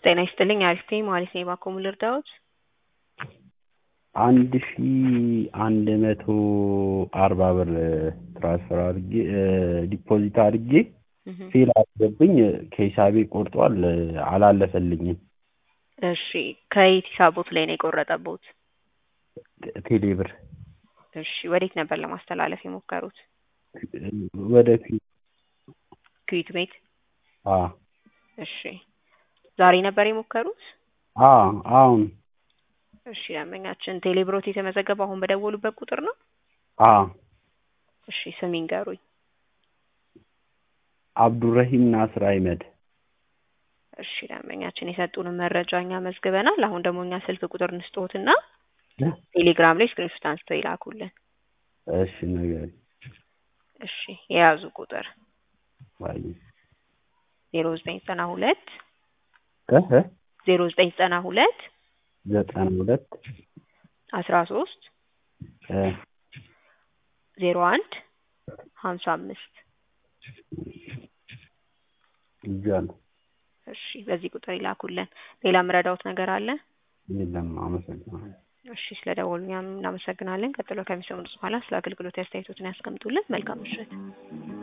ጤና ይስጥልኝ አሪፍ ነኝ ማለት ነው። እባክዎ ምን ልርዳዎት? 1140 ብር ትራንስፈር አድርጌ ዲፖዚት አድርጌ ፌል አድርጎብኝ ከሂሳቤ ቆርጧል፣ አላለፈልኝም። እሺ ከየት ሂሳቦት ላይ ነው የቆረጠቦት? ቴሌ ብር። እሺ ወዴት ነበር ለማስተላለፍ የሞከሩት? ወደ ኩዊት ቤት? አዎ። እሺ ዛሬ ነበር የሞከሩት? አሁን። እሺ ደንበኛችን ቴሌ ብሮት የተመዘገበው አሁን በደወሉበት ቁጥር ነው? አዎ። እሺ ስም ይንገሩኝ። አብዱረሂም ናስር አህመድ። እሺ ደንበኛችን የሰጡንን መረጃ እኛ መዝግበናል። አሁን ደግሞ እኛ ስልክ ቁጥር እንስጥዎትና ቴሌግራም ላይ ስክሪንሾት አንስተው ይላኩልን። እሺ ነገር እሺ የያዙ ቁጥር ባይ 0992 0992 13 01 55 ይጃል። እሺ በዚህ ቁጥር ይላኩልን። ሌላ ምረዳውት ነገር አለ? የለም፣ አመሰግናለሁ። እሺ ስለደወሉኝ እናመሰግናለን። ቀጥሎ ከሚሰሙት በኋላ ስለ አገልግሎት አስተያየቶትን ያስቀምጡልን። መልካም ምሽት።